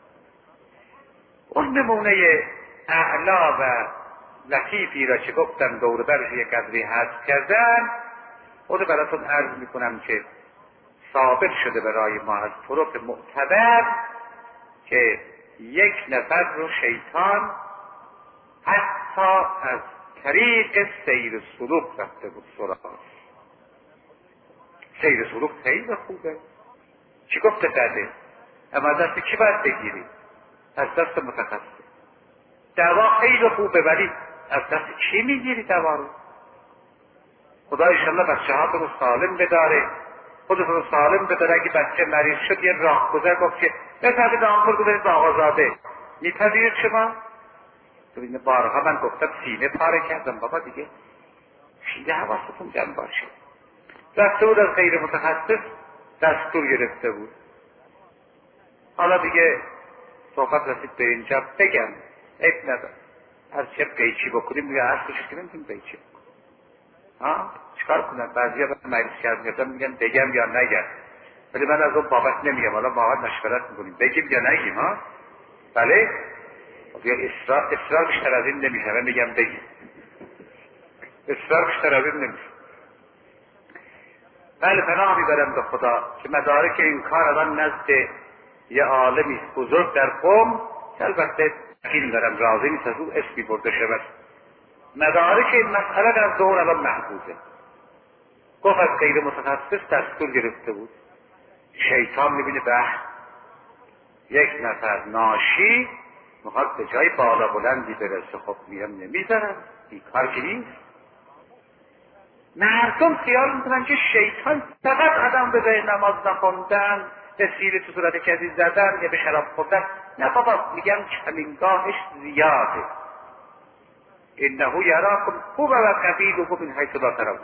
A: اون نمونه اعلا و لطیفی را که گفتم دور برش یک قدری حذف کردن، خود براتون عرض میکنم که ثابت شده برای ما از طرق معتبر که یک نفر رو شیطان حتی از طریق سیر سلوک رفته بود سراغ. سیر سلوک خیلی خوبه، چی گفته داده؟ اما دست کی باید بگیری؟ از دست متخصص. دوا خیلی خوبه ولی از دست کی میگیری دوا رو؟ خدا ایشالله بچه ها رو سالم بداره، خودتون رو سالم بداره. اگه بچه مریض شد یه راه گذر گفت که بفرمایید آنکور گذارید به آقازاده، میپذیرید شما؟ ببینید بارها من گفتم سینه پاره کردم بابا دیگه سینه حواستون جمع باشه. رفته بود از غیر متخصص دستور گرفته بود. حالا دیگه صحبت رسید به اینجا بگم عیب نداره، از چه قیچی بکنیم میگه از کشش که نمیتونیم قیچی بکنیم. ها چیکار کنن؟ بعضی ها مریض کرد میگن بگم یا نگم، ولی من از اون بابت نمیگم. حالا بابت مشورت میکنیم بگیم یا نگیم. ها بله یا اصرار اصرار بیشتر از این نمیشه. من میگم بگیم، اصرار بیشتر از این نمیشه. بله پناه میبرم به خدا که مدارک این کار الان نزد یه عالمی بزرگ در قم که البته این دارم راضی نیست از او اسمی برده شود. مدارک این مسئله در دور الان محفوظه. گفت از غیر متخصص دستور گرفته بود. شیطان میبینه به یک نفر ناشی میخواد به جای بالا بلندی برسه، خب میرم نمیذارم، این کار که نیست. مردم خیال میکنن که شیطان فقط آدم به جای نماز نخوندن، به سیره تو صورت کسی زدن یا به شراب خوردن. نه بابا، میگم کمینگاهش زیاده. انه یراکم هو و قبیله من حیث لا ترون.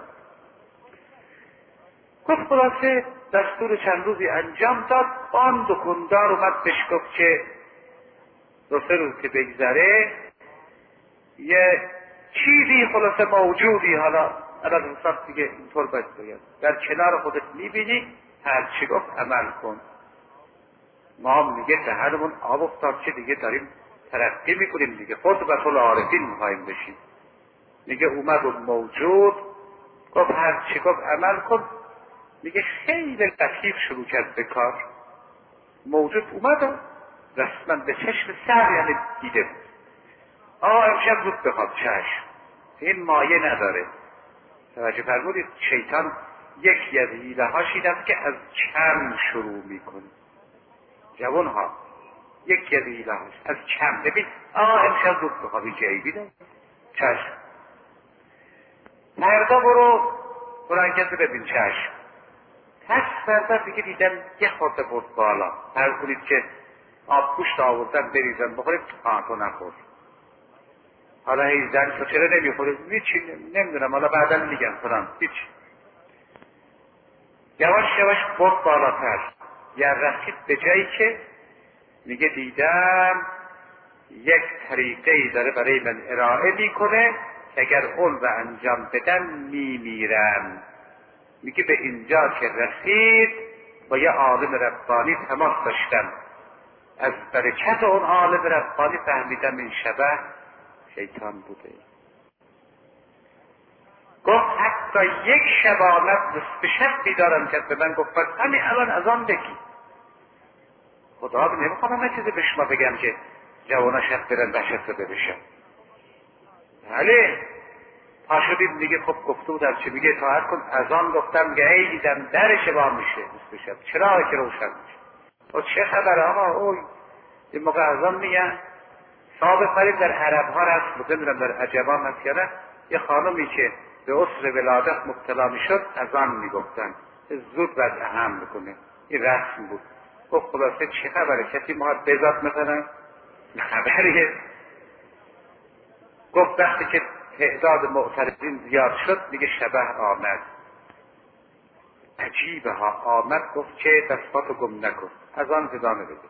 A: گفت خلاصه دستور چند روزی انجام داد. آن دکاندار اومد بهش گفت که دو سه روز که بگذره یه چیزی خلاصه موجودی، حالا الان حساب دیگه اینطور باید بگم، در کنار خودت میبینی، هر چی گفت عمل کن. ما میگه دهنمون آب افتاد که دیگه داریم ترقی میکنیم دیگه، خود به طول عارفین میخوایم بشیم. میگه اومد و موجود گفت هر چی گفت عمل کن. میگه خیلی لطیف شروع کرد به کار. موجود اومد و رسما به چشم سر یعنی دیده بود. آه امشب زود بخواب چشم، این مایه نداره. توجه فرمودید شیطان یکی از حیله هاش این است که از کم شروع میکنه. جوان ها یکی از حیله هاش از کم. ببین آه امشب زود بخوابی جیبی ده چشم. مردا برو برای کسی ببین چشم. پس فردا دیگه دیدم یه خورده برد بالا. هر کنید که آب گوشت آوردن بریزن بخورید آنتو نخور. حالا هی زن تو چرا نمیخوره؟ هیچی نمیدونم، حالا بعدا میگم کنم هیچی. یواش یواش برد بالاتر. یا رسید به جایی که میگه دیدم یک طریقه ای داره برای من ارائه میکنه که اگر اون رو انجام بدن میمیرم. میگه به اینجا که رسید با یه عالم ربانی تماس داشتم. از برکت اون عالم ربانی فهمیدم این شبه شیطان بوده. گفت حتی یک شب آمد نصف شب بیدارم کرد به من گفت همین الان از آن بگی. خدا نمیخوام همه چیزی به شما بگم که جوانا شب برن بشت رو ببشن. بله پا شدید میگه خب گفته بود از چه میگه اطاعت کن. از آن گفتم میگه ای دیدم درش با میشه نصف شب چرا که روشن میشه. و چه خبره آقا؟ او این موقع ازان میگن ثابت برید در عرب ها رست بودن میرم در عجبان هست یا نه، یه خانمی که به عسر ولادت مبتلا میشد ازان میگفتن زود باید اهم بکنه. این رسم بود. گفت خلاصه چه خبره؟ کسی ما بذات مثلا خبریه؟ گفت وقتی که تعداد معترضین زیاد شد میگه شبه آمد. عجیبه ها، آمد گفت چه دستاتو گم نکن، از آن ادامه بده.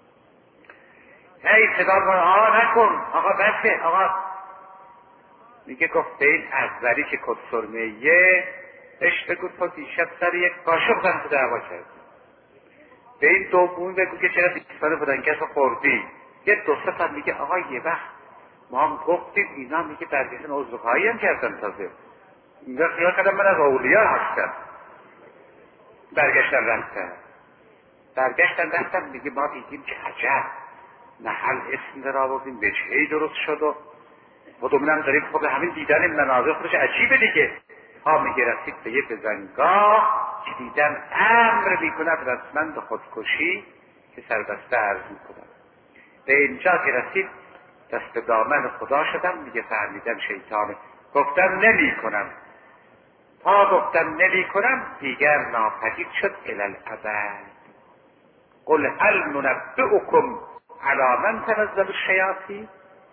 A: هی صدا کن آقا نکن، آقا بسه آقا. میگه گفت به این اولی که کدسرمهیه اش بگو تو دیشب سر یک قاشق زن تو دعوا کرد. به این دومی بگو که چرا دیستانه بودن کسا خوردی. یه دو سه میگه آقا یه وقت ما هم گفتیم اینا میگه برگشتن عذرخواهی هم کردن تازه. اینجا خیال کردم من از اولیا هستم. برگشتن رفتن. برگشتن رفتن میگه ما دیدیم که عجب نحل اسم را بودیم وجهی درست شد و خودمونم داریم خود همین دیدن این مناظر خودش عجیبه دیگه. ها میگه رسید به یه بزنگاه که دیدن امر میکند رسمند خودکشی که سربسته عرض میکنن. به اینجا که رسید دست به دامن خدا شدم میگه فهمیدن شیطانه. گفتم نمی کنم. تا گفتم نمی کنم دیگر ناپدید شد الالعبد. قل هل ننبئکم علی من تنزل الشیاطین.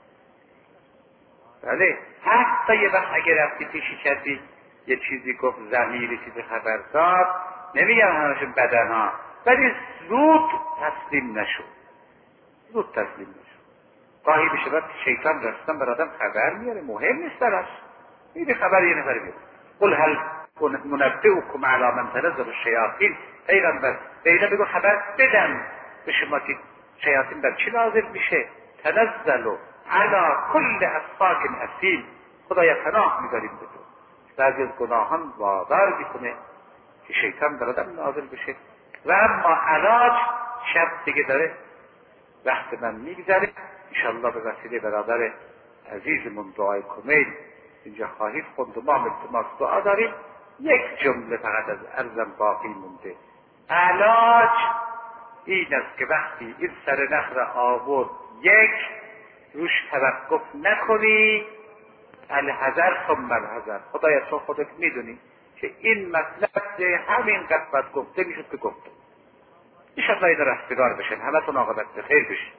A: بله حتی یه وقت اگر رفتی پیشی کردی یه چیزی گفت ضمیری چیزی خبر داد نمیگم همشون بدن ها، ولی زود تسلیم نشو. زود تسلیم نشو. گاهی بشه وقت شیطان رستن بر آدم خبر میاره مهم نیست براش. این خبر یه نفر میاره. قل هل ننبئکم علی من تنزل الشیاطین. پیغمبر بینا بگو خبر بدم به شما که شیاطین در چی نازل میشه. تنزل علی کل افاک اثیم. خدایا پناه میبریم به تو. بعضی از گناهان وادار میکنه که شیطان در آدم نازل بشه. و اما علاج شب دیگه داره وقت من میگذره. انشاءالله به وسیله برادر عزیزمون دعای کمیل اینجا خواهید خوند و ما التماس دعا داریم. یک جمله فقط از عرضم باقی مونده. علاج این است که وقتی این سر نخ آورد یک روش توقف نکنی. الحذر ثم الحذر. خدایا تو خودت میدونی که این مطلب همین قد گفته میشد که گفته. انشاءالله این رستگار بشن، همه تون عاقبت به خیر بشن.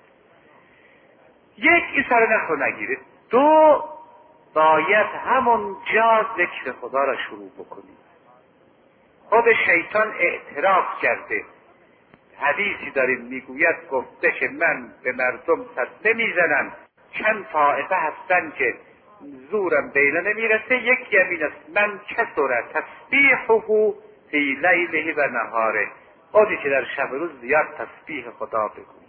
A: یک این سر نخ رو نگیرید. دو باید همون جا ذکر خدا را شروع بکنید. خود شیطان اعتراف کرده. حدیثی داریم میگوید گفته که من به مردم صدمه میزنم، چند طائفه هستن که زورم بینا نمیرسه. یک یمین است من کسره تسبیحه فی لیله و نهاره. خودی که در شب روز زیاد تسبیح خدا بگوید.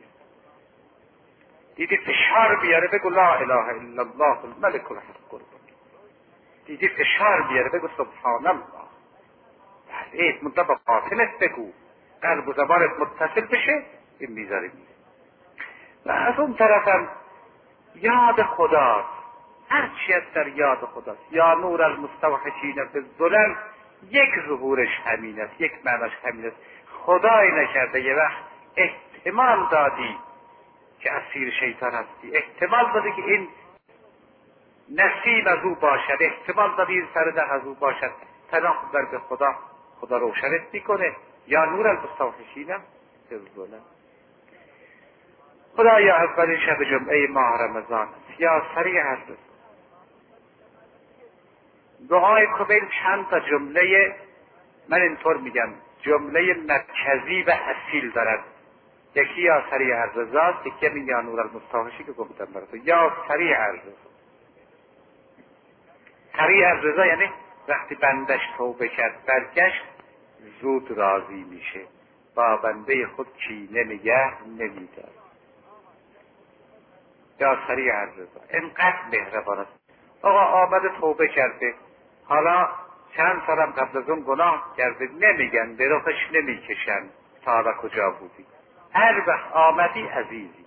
A: دیدی فشار بیاره بگو لا اله الا الله الملك الحق. دیدی فشار بیاره بگو سبحان الله. بله منطقه با قاتلت بگو، قلب و زبانت متصل بشه. این میذاره میره. و از اون طرفم یاد خداست. هرچی از در یاد خداست. یا نور المستوحشین فی الظلم. یک ظهورش همین است، یک معناش همین است. خدای نکرده یه وقت احتمال دادی که اسیر شیطان هستی، احتمال دادی که این نصیب از او باشد، احتمال دادی این سرده از او باشد، پناه بر به خدا، خدا روشنت میکنه. یا نور المستوحشین فی الظلم. خدایا اولین شب جمعه ماه رمضان یا سریع هست. دعای کمیل چند تا جمله، من اینطور میگم جمله مرکزی و اصیل دارد. یکی یا سریع الرضا، یکی همین یا نور المستوحشی که گفتم براتون. یا سریع الرضا. سریع الرضا یعنی وقتی بندش توبه کرد برگشت زود راضی میشه، با بنده خود کینه نگه نمیدار. یا سریع الرضا اینقدر مهربان است. آقا آمده توبه کرده، حالا چند سالم قبل از اون گناه کرده، نمیگن به رخش نمیکشن تا و کجا بودی. هر وقت آمدی عزیزی.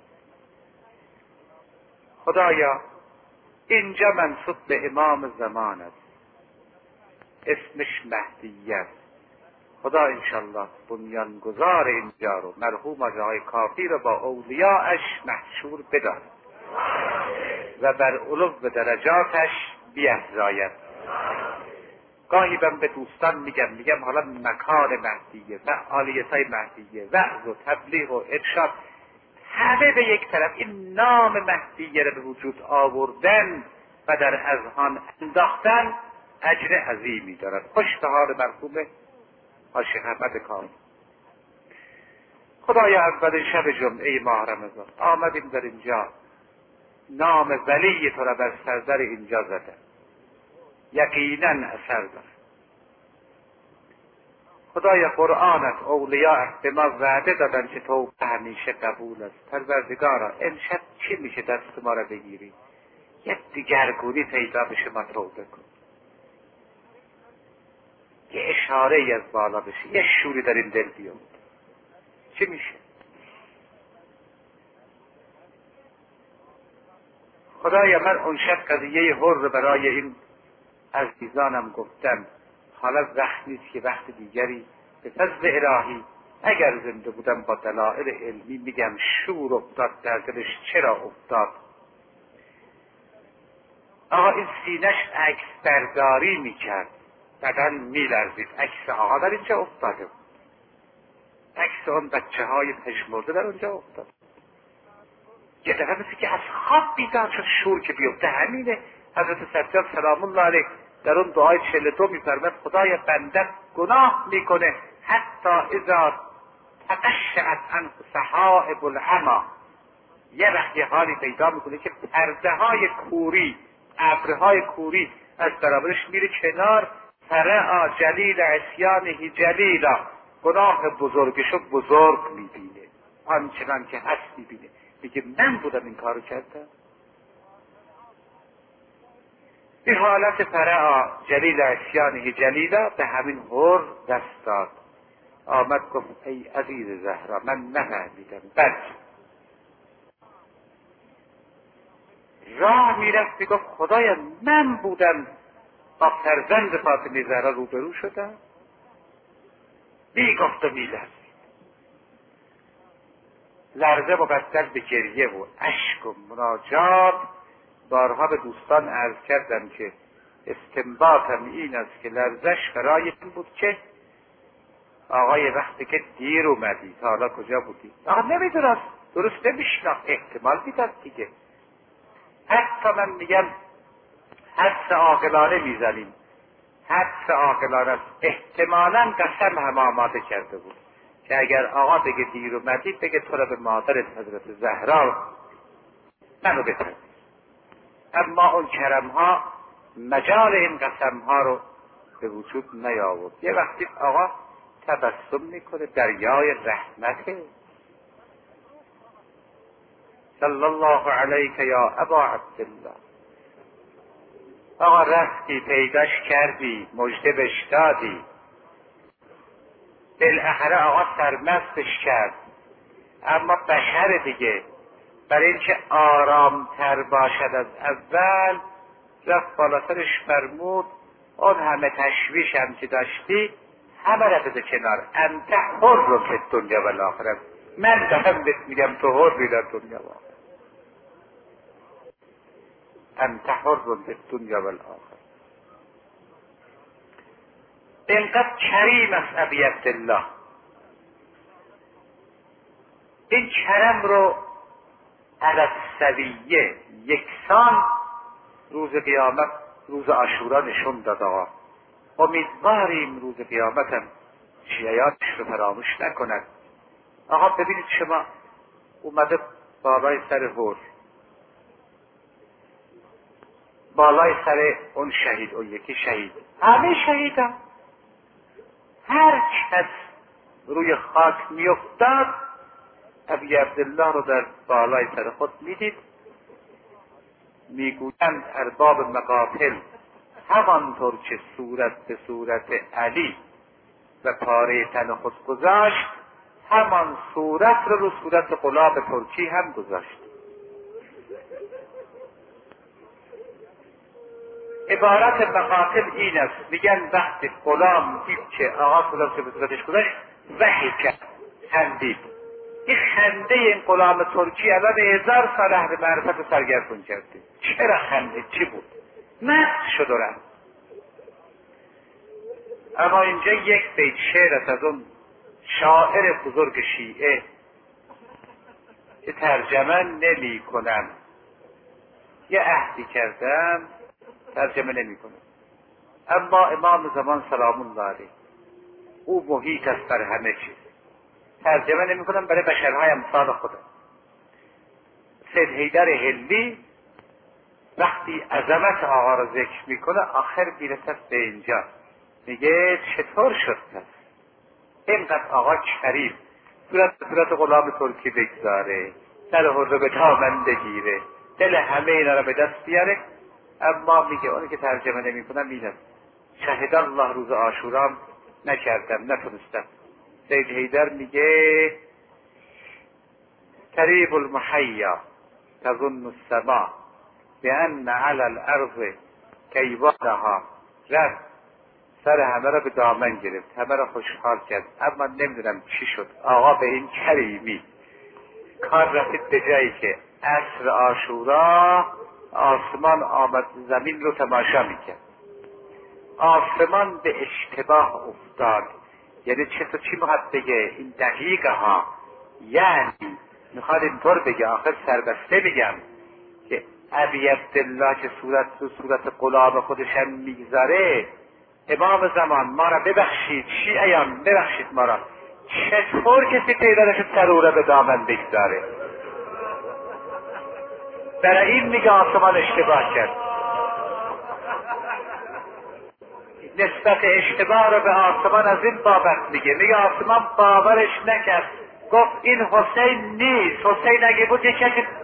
A: خدایا اینجا منصوب به امام زمان است، اسمش مهدی است. خدا انشالله بنیانگذار اینجا رو مرحوم آقای کافی رو با اولیاءش محشور بدارد و بر علو درجاتش بیفزاید. گاهی من به دوستان میگم میگم حالا مکان مهدیه، فعالیت‌های مهدیه، وعظ و تبلیغ و ارشاد، همه به یک طرف این نام مهدیه رو به وجود آوردن و در اذهان انداختن اجر عظیمی دارد. خوش به حال مرحوم شیخ احمد کامل. خدایا اول شب جمعه ماه رمضان آمدیم در اینجا، نام ولی تو را بر سردر اینجا زده، یقینا اثر دارد. خدایا قرآنت اولیاء به ما وعده دادن که توبه همیشه قبول است. پروردگارا امشب چی میشه دست ما را بگیری یک دیگرگونی پیدا بشه، ما توبه کن، یه اشاره ای از بالا بشه، یه شوری در این دل بیاد، چی میشه؟ خدایا من اون شب قضیه هر رو برای این عزیزانم گفتم، حالا وقت نیست که وقت دیگری به فضل الهی اگر زنده بودم با دلائل علمی میگم شور افتاد در دلش. چرا افتاد؟ آقا این سینش عکس برداری میکرد، بدن میلرزید، عکس آقا در اینجا افتاده بود، عکس اون بچه های پژمرده در اونجا افتاد. یه دفعه مثل که از خواب بیدار شد، شور که بیفته همینه. حضرت سجاد سلام الله علیه در اون دعای چهل و دو میفرماید خدای بنده گناه میکنه حتی اذا تقشعت عنه سحائب العمی، یه وقت یه حالی پیدا میکنه که پرده های کوری، ابرهای کوری از برابرش میره کنار، فرعا جلیل عصیانه جلیلا، گناه بزرگشو بزرگ میبینه، آنچنان که هست میبینه. میگه من بودم این کارو کردم. این حالت فرعا جلیل عصیانه جلیلا به همین هر دست داد. آمد گفت ای عزیز زهرا من نفهمیدم، بد راه میرفت میگفت خدایا من بودم با فرزند فاطمه زهرا روبرو شدم. میگفت و میلرزید، لرزه مبدل به گریه و اشک و مناجات. بارها به دوستان عرض کردم که استنباطم این است که لرزش برای این بود که آقای وقتی که دیر اومدی تا حالا کجا بودی؟ آقا نمیدونست، درست نمیشناخت، احتمال میداد دیگه. حتی من میگم حدس عاقلانه میزنیم، حدس عاقلانه است، احتمالا قسم هم آماده کرده بود که اگر آقا بگه دیر اومدی بگه تو را به مادرت حضرت زهرا منو بپرد. اما اون کرم ها مجال این قسم ها رو به وجود نیاورد. یه وقتی آقا تبسم میکنه، دریای رحمته. صلی الله علیک یا ابا عبدالله. آقا رفتی پیداش کردی، مژده بهش دادی، بالاخره آقا سرمستش کرد. اما بشر دیگه برای اینکه آرامتر باشد از اول رفت بالا سرش فرمود اون همه تشویش هم که داشتی همه را بده کنار، انت حر رو که دنیا و الاخره. من دارم بهت میگم تو حری در دنیا و آخرت، انت حر رو که دنیا و الاخره. اینقدر کریم است ابی عبدالله. این کرم رو علی السویه یکسان روز قیامت، روز عاشورا نشون داد. آقا امیدواریم روز قیامت هم شیعیاتش رو فراموش نکند. آقا ببینید شما اومده بالای سر هور، بالای سر اون شهید، اون یکی شهید، همه شهیدن. هر کس روی خاک میافتاد ابی عبدالله رو در بالای سر خود میدید. میگویند ارباب مقاتل همانطور که صورت به صورت علی و پاره تن خود گذاشت، همان صورت رو رو صورت غلام ترکی هم گذاشت. عبارت مقاتل این است، میگن وقتی غلام دید که آقا غلام که به صورتش گذاشت وحی کرد، خندید. این خنده این غلام ترکی الان هزار سال اهل معرفت رو سرگردون کرده. چرا خندید؟ چی بود؟ مست شد و رفت. اما اینجا یک بیت شعر است از اون شاعر بزرگ شیعه که ترجمه نمی کنم، یه عهدی کردم ترجمه نمی کنم، اما امام زمان سلام الله علیه او محیط است بر همه چیز، ترجمه نمی کنم برای بشرهای امثال خودم. سید حیدر هلی وقتی عظمت آقا را ذکر میکنه آخر میرسد به اینجا، میگه چطور شد پس اینقدر آقا کریم صورت صورت غلام ترکی بگذاره، سر حره به دامن بگیره، دل همه اینا را به دست بیاره. اما میگه اونی که ترجمه نمی کنم این است، شهد الله روز عاشورام نکردم، نتونستم. سید حیدر میگه قریب المحیا تظن السما بان علی الارض کیوانها، رفت سر همه را به دامن گرفت، همه را خوشحال کرد، اما نمیدونم چی شد آقا به این کریمی کار رسید به جایی که عصر عاشورا آسمان آمد زمین رو تماشا میکرد، آسمان به اشتباه افتاد. یعنی چه تو چی میخواد بگه این دقیقه ها؟ یعنی میخواد اینطور بگه، آخر سربسته بگم که ابی عبدالله که صورت تو صورت غلام خودشم میگذاره، امام زمان ما را ببخشید، شیعیان ببخشید ما را، چطور کسی پیدا شد سر او را به دامن بگذاره؟ برای این میگه آسمان اشتباه کرد. نسبت اشتباه رو به آسمان از این بابت میگه، میگه آسمان باورش نکرد، گفت این حسین نیست، حسین اگه بود یک کسی